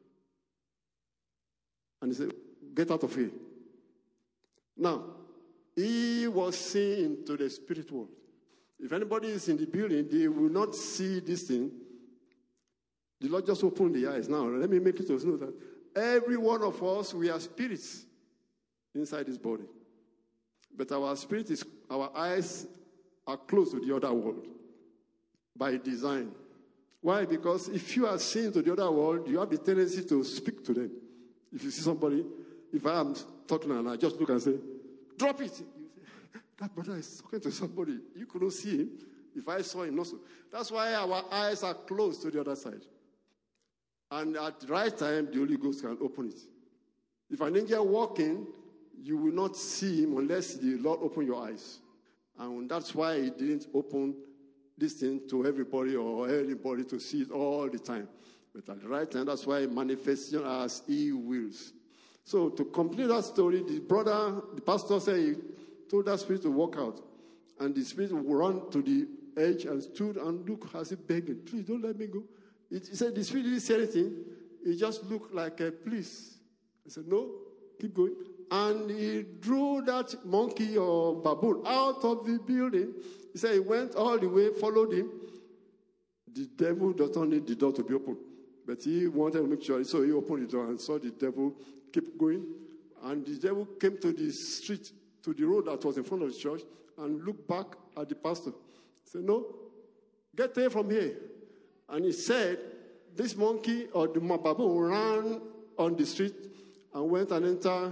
Speaker 1: And he said, get out of here. Now, he was seeing into the spirit world. If anybody is in the building, they will not see this thing. The Lord just opened the eyes. Now, let me make it to know that every one of us, we are spirits inside this body. But our eyes are close to the other world by design. Why? Because if you are seeing to the other world, you have the tendency to speak to them. If you see somebody, if I am talking and I just look and say, drop it. You say, that brother is talking to somebody. You couldn't see him. If I saw him also. That's why our eyes are close to the other side. And at the right time, the Holy Ghost can open it. If an angel walking, you will not see him unless the Lord open your eyes. And that's why he didn't open this thing to everybody or anybody to see it all the time. But at the right time, that's why manifestation as he wills. So to complete that story, the pastor said he told that spirit to walk out. And the spirit ran to the edge and stood and looked as if begging, please don't let me go. He said the spirit didn't say anything. He just looked like a please. I said, no, keep going. And he drew that monkey or baboon out of the building. He said he went all the way, followed him. The devil doesn't need the door to be open. But he wanted to make sure. So he opened the door and saw the devil keep going. And the devil came to the street, to the road that was in front of the church, and looked back at the pastor. He said, no, get away from here. And he said, this monkey or the baboon ran on the street and went and entered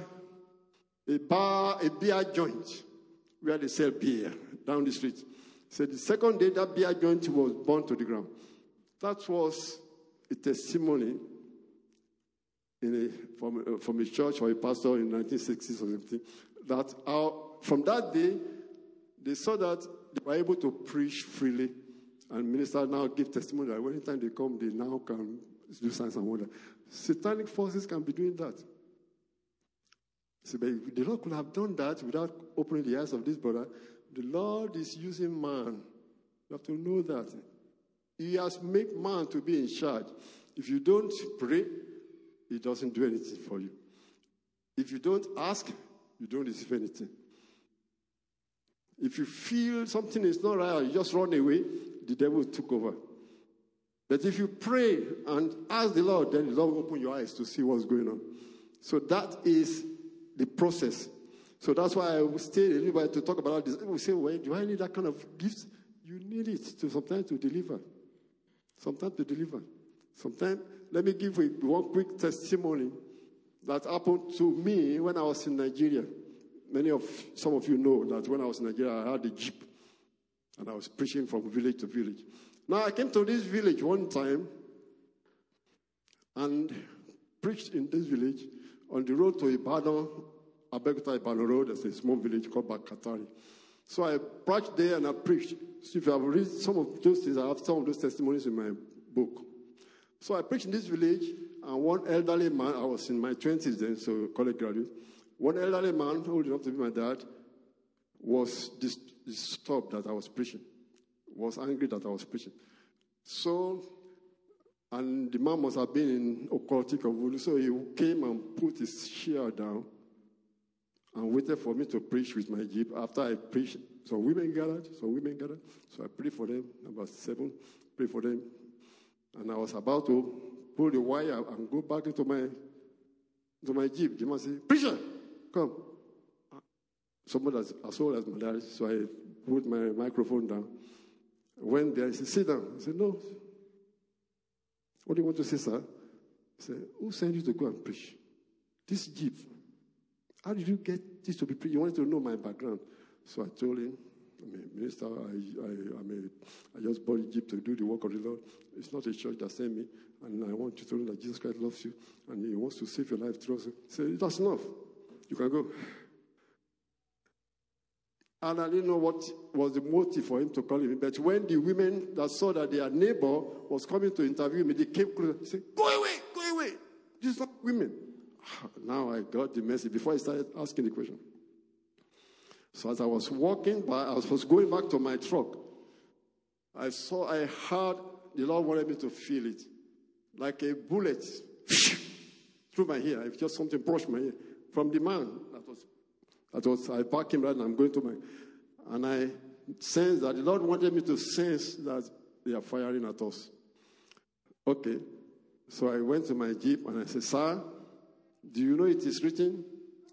Speaker 1: a beer joint where they sell beer down the street. He said the second day that beer joint was burned to the ground. That was a testimony from a church or a pastor in 1960s or something. That from that day, they saw that they were able to preach freely. And ministers now give testimony that anytime they come, they now can do signs and wonders. Satanic forces can be doing that. So, but the Lord could have done that without opening the eyes of this brother. The Lord is using man. You have to know that. He has made man to be in charge. If you don't pray, he doesn't do anything for you. If you don't ask, you don't receive anything. If you feel something is not right, you just run away, the devil took over. But if you pray and ask the Lord, then the Lord will open your eyes to see what's going on. So that is the process. So that's why I will stay a little bit to talk about this. People say, well, do I need that kind of gift? You need it sometimes to deliver. Sometimes to deliver. Sometimes, let me give one quick testimony that happened to me when I was in Nigeria. Some of you know that when I was in Nigeria, I had a jeep. And I was preaching from village to village. Now, I came to this village one time and preached in this village on the road to Ibadan, Abeokuta-Ibadan Road. There's a small village called Bakatari. So I preached there and I preached. So if you have read some of those things, I have some of those testimonies in my book. So I preached in this village, and one elderly man, I was in my 20s then, so college graduate. One elderly man, old enough to be my dad, was disturbed that I was preaching, was angry that I was preaching. So, and the man must have been in occultic or voodoo, so he came and put his chair down and waited for me to preach with my jeep. After I preached, some women gathered. So I prayed for them, about 7, prayed for them. And I was about to pull the wire and go back into my jeep. The man said, preacher, come. Somebody as old as my dad, so I put my microphone down. Went there, he said, sit down. I said, no. What do you want to say, sir? He said, who sent you to go and preach? This jeep. How did you get this to be preached? You wanted to know my background. So I told him, I'm a minister. I just bought a jeep to do the work of the Lord. It's not a church that sent me. And I want you to know that Jesus Christ loves you. And he wants to save your life through us. He said, that's enough. You can go. And I didn't know what was the motive for him to call me. But when the women that saw that their neighbor was coming to interview me, they came closer. They said, go away. These are women. Now I got the message before I started asking the question. So as I was walking by, I was going back to my truck. I heard the Lord wanted me to feel it. Like a bullet through my ear. If just something brushed my ear. From the man I backed him right now. I'm going to my, and I sensed that the Lord wanted me to sense that they are firing at us. Okay. So I went to my Jeep and I said, sir, do you know it is written,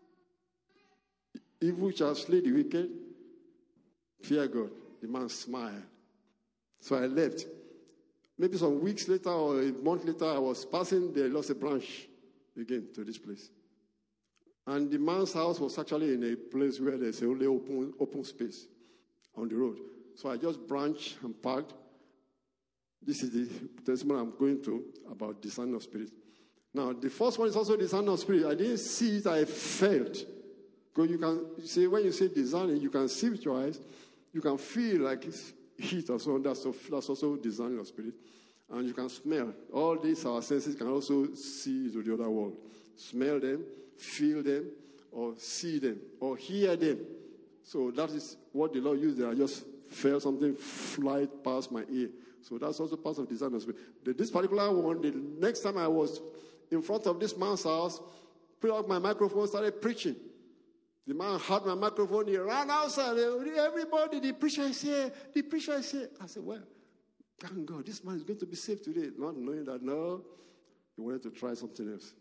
Speaker 1: evil shall slay the wicked? Fear God. The man smiled. So I left. Maybe some weeks later or a month later, I was passing the lost a branch again to this place. And the man's house was actually in a place where there's only open space on the road. So I just branched and parked. This is the testimony I'm going to about discerning of spirit. Now, the first one is also discerning of spirit. I didn't see it, I felt. Because you can see, when you say discerning, you can see with your eyes. You can feel like it's heat or so. That's also discerning of spirit. And you can smell. All these, our senses can also see to the other world. Smell them, feel them, or see them, or hear them. So that is what the Lord used there. I just felt something fly past my ear. So that's also part of discerning of spirit. This particular one, the next time I was in front of this man's house, put out my microphone, started preaching. The man had my microphone, he ran outside. Everybody, the preacher is here, the preacher is here. I said, well, thank God, this man is going to be saved today. Not knowing that, no, he wanted to try something else.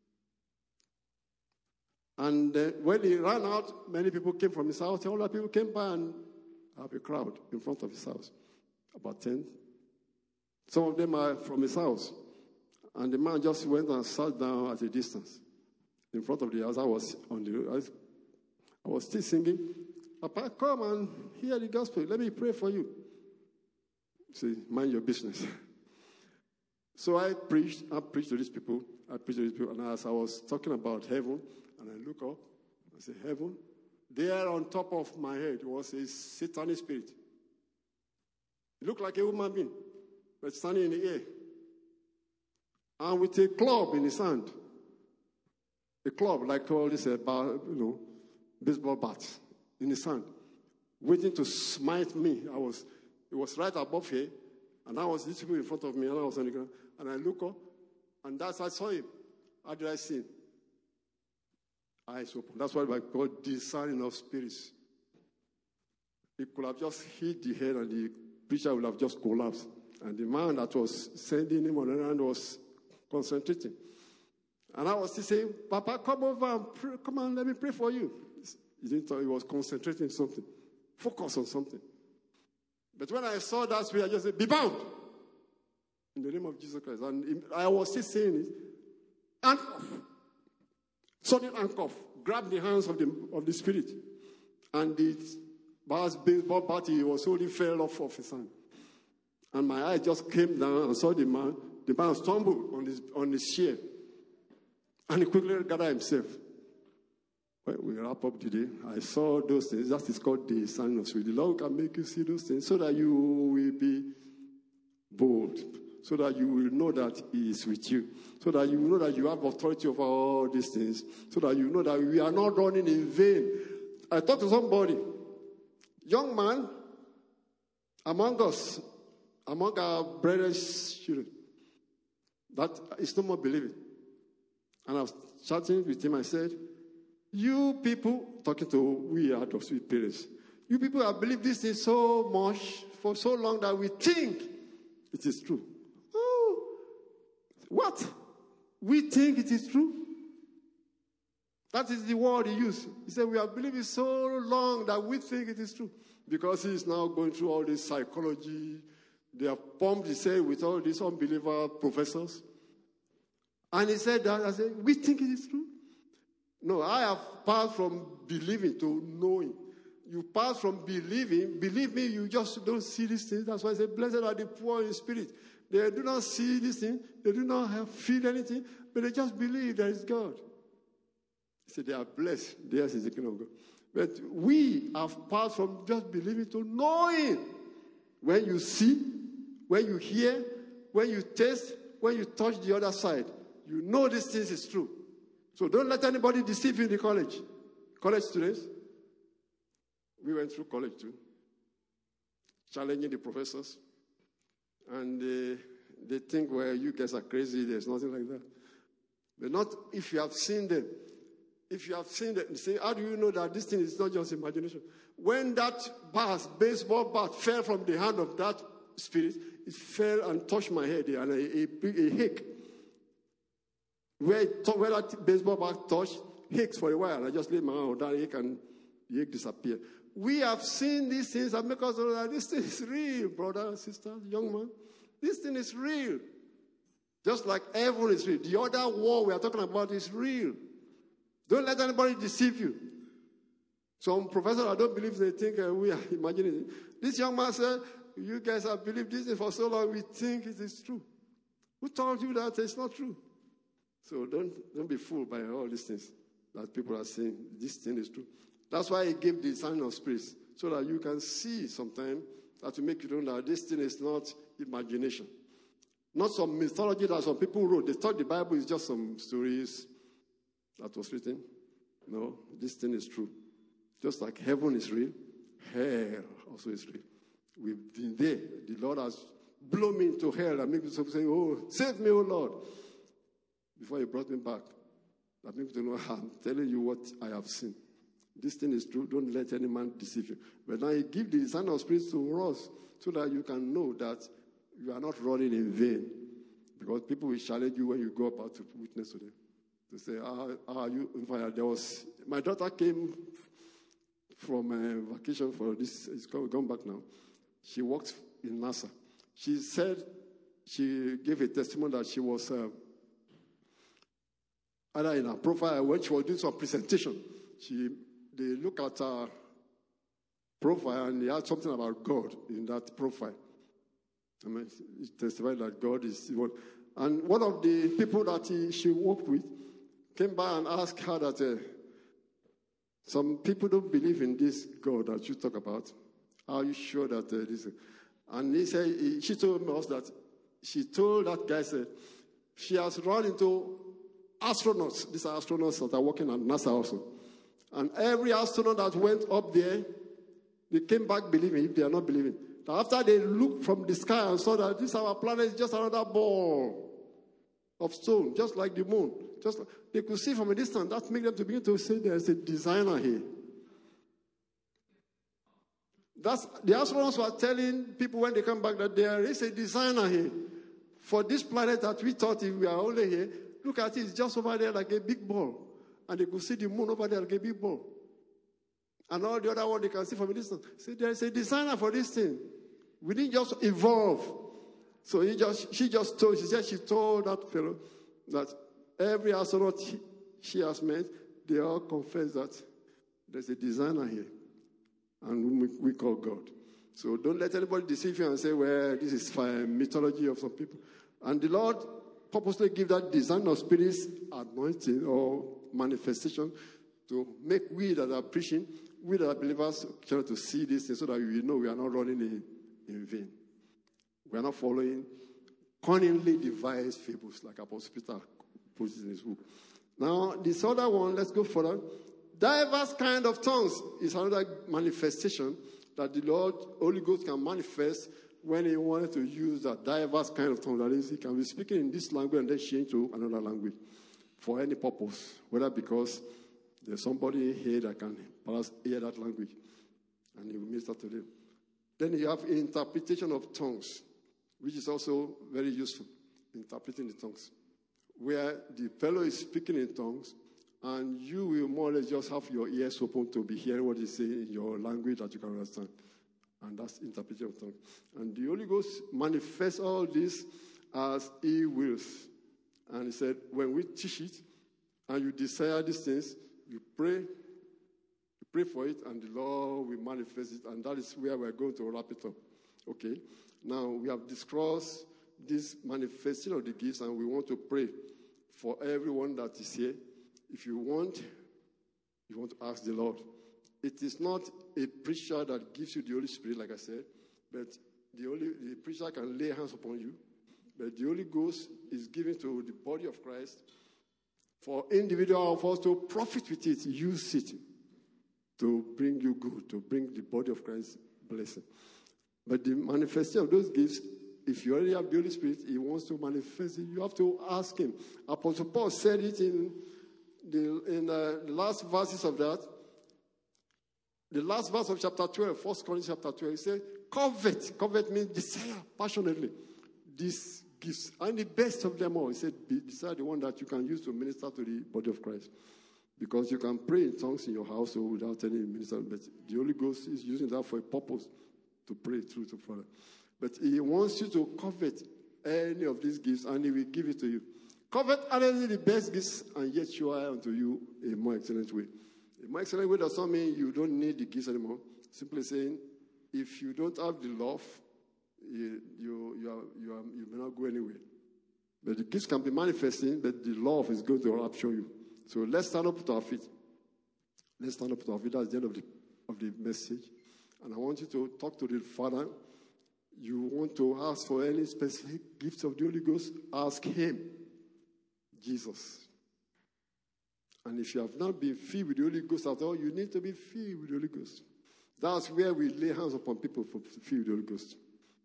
Speaker 1: And when he ran out, many people came from his house. All the people came by and have a crowd in front of his house. About 10. Some of them are from his house. And the man just went and sat down at a distance. In front of the house, I was still singing. Papa, come and hear the gospel. Let me pray for you. Say, mind your business. So I preached to these people. And as I was talking about heaven, and I look up, I say, heaven. There on top of my head was a satanic spirit. It looked like a human being, but standing in the air. And with a club in his hand. A club like all this, baseball bats in his hand. Waiting to smite me. It was right above here. And I was these people in front of me, and I was on the ground. And I look up, and I saw him. How did I see him? Eyes open. That's why I call discerning of spirits. It could have just hit the head, and the preacher would have just collapsed. And the man that was sending him on the hand was concentrating. And I was still saying, Papa, come over and pray. Come on, let me pray for you. He didn't thought he was concentrating on something. Focus on something. But when I saw that spirit, I just said, be bound. In the name of Jesus Christ. And I was still saying it. Handcuff. Sudden handcuff. Grab the hands of the spirit. And the baseball bat he was holding fell off of his hand. And my eye just came down and saw the man. The man stumbled on his chair. And he quickly gathered himself. When we wrap up today, I saw those things. That is called the sign of spirit. The Lord can make you see those things so that you will be bold. So that you will know that He is with you. So that you will know that you have authority over all these things. So that you know that we are not running in vain. I talked to somebody. Young man among us, among our brother's children, that is no more believing. And I was chatting with him. I said, you people, talking to we adults, we parents, you people have believed this thing so much for so long that we think it is true. Oh, what? We think it is true? That is the word he used. He said, we have believed it so long that we think it is true. Because he is now going through all this psychology. They have pumped his head with all these unbeliever professors. And he said that, I said, we think it is true. No, I have passed from believing to knowing. You pass from believing. Believe me, you just don't see these things. That's why I say, blessed are the poor in spirit. They do not see these things. They do not feel anything. But they just believe there is God. He said, they are blessed. Theirs is the kingdom of God. But we have passed from just believing to knowing. When you see, when you hear, when you taste, when you touch the other side, You know these things is true. So don't let anybody deceive you in the college. College students, we went through college too, challenging the professors. And they think, well, you guys are crazy. There's nothing like that. But not if you have seen them. If you have seen them, you say, how do you know that this thing is not just imagination? When that baseball bat fell from the hand of that spirit, it fell and touched my head, and a ache. Where that baseball bat touched, aches for a while. I just laid my hand on that ache, and the ache disappeared. We have seen these things that make us know that this thing is real, brother, sister, young man. This thing is real. Just like heaven is real. The other war we are talking about is real. Don't let anybody deceive you. Some professors, I don't believe they think we are imagining it. This young man said, you guys have believed this for so long, we think it is true. Who told you that it's not true? So don't be fooled by all these things that people are saying. This thing is true. That's why he gave the sign of spirits, so that you can see sometime that will make you know that this thing is not imagination. Not some mythology that some people wrote. They thought the Bible is just some stories that was written. No, this thing is true. Just like heaven is real, hell also is real. We've been there. The Lord has blown me into hell and made me say, oh, save me, oh Lord. Before he brought me back. That makes me know, I'm telling you what I have seen. This thing is true. Don't let any man deceive you. But now he gives the sign of spirits to us so that you can know that you are not running in vain. Because people will challenge you when you go about to witness to them. They say, how are you? My daughter came from vacation for this. It's gone back now. She worked in NASA. She said, she gave a testimony that she was either in her profile when she was doing some presentation. They look at her profile and they had something about God in that profile. I mean, he testified that God is the one. And one of the people that she worked with came by and asked her that some people don't believe in this God that you talk about. Are you sure that this? And he said, she told us that she told that guy, said, she has run into astronauts. These are astronauts that are working at NASA also. And every astronaut that went up there, they came back believing, if they are not believing. After they looked from the sky and saw that this our planet is just another ball of stone, just like the moon. Just like, they could see from a distance. That made them to begin to say there's a designer here. The astronauts were telling people when they come back that there is a designer here. For this planet that we thought if we are only here, look at it, it's just over there like a big ball. And they could see the moon over there like a big ball. And all the other one they can see from a distance. See, there is a designer for this thing. We didn't just evolve. So she told that fellow that every astronaut she has met, they all confess that there's a designer here. And we call God. So don't let anybody deceive you and say, well, this is mythology of some people. And the Lord purposely give that design of spirits anointing or manifestation to make we that are preaching, we that are believers, try to see this so that we know we are not running in vain. We are not following cunningly devised fables like Apostle Peter puts in his book. Now, this other one, let's go further. Diverse kind of tongues is another manifestation that the Lord, Holy Ghost, can manifest when he wanted to use that diverse kind of tongue. That is, he can be speaking in this language and then change to another language for any purpose, whether because there's somebody here that can perhaps hear that language and he will minister to them. Then you have interpretation of tongues, which is also very useful, interpreting the tongues, where the fellow is speaking in tongues and you will more or less just have your ears open to be hearing what he says in your language that you can understand. And that's interpretation of tongues. And the Holy Ghost manifests all this as he wills. And he said, when we teach it and you desire these things, you pray for it, and the Lord will manifest it. And that is where we're going to wrap it up. Okay? Now, we have discussed this manifestation of the gifts, and we want to pray for everyone that is here. If you want to ask the Lord. It is not a preacher that gives you the Holy Spirit, like I said, but the preacher can lay hands upon you, But the Holy Ghost is given to the body of Christ for individual of us to profit with it, use it to bring you good, to bring the body of Christ blessing. But the manifestation of those gifts, if you already have the Holy Spirit, He wants to manifest it. You have to ask Him. Apostle Paul said it in the last verses of that. The last verse of chapter 12, 1 Corinthians chapter 12, he said, covet. Covet means desire passionately these gifts. And the best of them all, he said, desire the one that you can use to minister to the body of Christ. Because you can pray in tongues in your household without any minister. But the Holy Ghost is using that for a purpose, to pray through to Father. But He wants you to covet any of these gifts, and He will give it to you. Covet only the best gifts, and yet show unto you a more excellent way. A more excellent way does not mean you don't need the gifts anymore. Simply saying, if you don't have the love, you may not go anywhere. But the gifts can be manifesting, but the love is going to rapture you. So let's stand up to our feet. Let's stand up to our feet. That's the end of the message. And I want you to talk to the Father. You want to ask for any specific gifts of the Holy Ghost, ask Him, Jesus. And if you have not been filled with the Holy Ghost at all, you need to be filled with the Holy Ghost. That's where we lay hands upon people for filled with the Holy Ghost.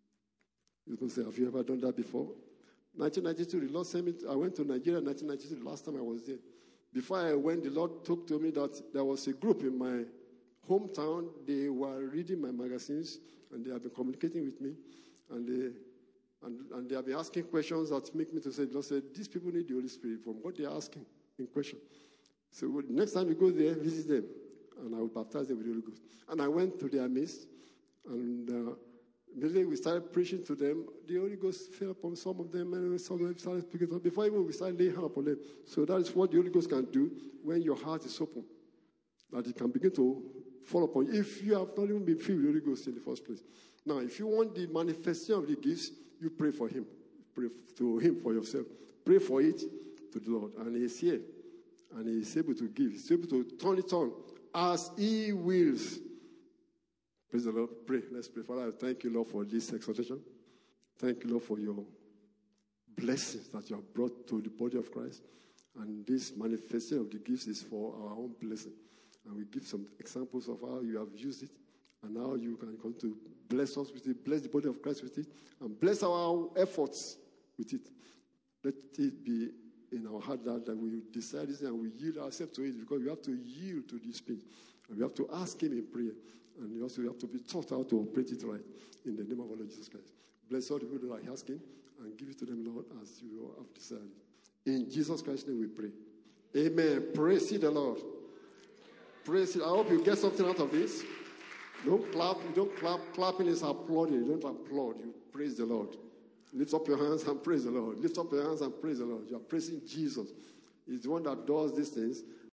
Speaker 1: You can say, have you ever done that before? 1992, the Lord sent me. I went to Nigeria in 1992, the last time I was there. Before I went, the Lord talked to me that there was a group in my hometown. They were reading my magazines, and they have been communicating with me. And they have been asking questions that make me to say, Lord said, these people need the Holy Spirit from what they are asking in question. So next time you go there, visit them, and I will baptize them with the Holy Ghost. And I went to their midst, and immediately we started preaching to them. The Holy Ghost fell upon some of them, and some of them started speaking. Before even we started laying hands upon them. So that is what the Holy Ghost can do when your heart is open, that it can begin to fall upon you, if you have not even been filled with the Holy Ghost in the first place. Now, if you want the manifestation of the gifts, you pray for Him. Pray to Him for yourself. Pray for it to the Lord. And He is here. And He is able to give. He's able to turn it on as He wills. Praise the Lord. Pray. Let's pray. Father, I thank you, Lord, for this exhortation. Thank you, Lord, for your blessings that you have brought to the body of Christ. And this manifestation of the gifts is for our own blessing. And we give some examples of how you have used it. And now you can come to bless us with it, bless the body of Christ with it, and bless our efforts with it. Let it be in our heart that we decide this and we yield ourselves to it, because we have to yield to this Spirit. And we have to ask Him in prayer. And we also have to be taught how to operate it right in the name of our Lord Jesus Christ. Bless all the people that are asking, and give it to them, Lord, as you have decided. In Jesus Christ's name we pray. Amen. Praise the Lord. Praise it. I hope you get something out of this. Don't clap. You don't clap. Clapping is applauding. You don't applaud. You praise the Lord. Lift up your hands and praise the Lord. Lift up your hands and praise the Lord. You are praising Jesus. He's the one that does these things.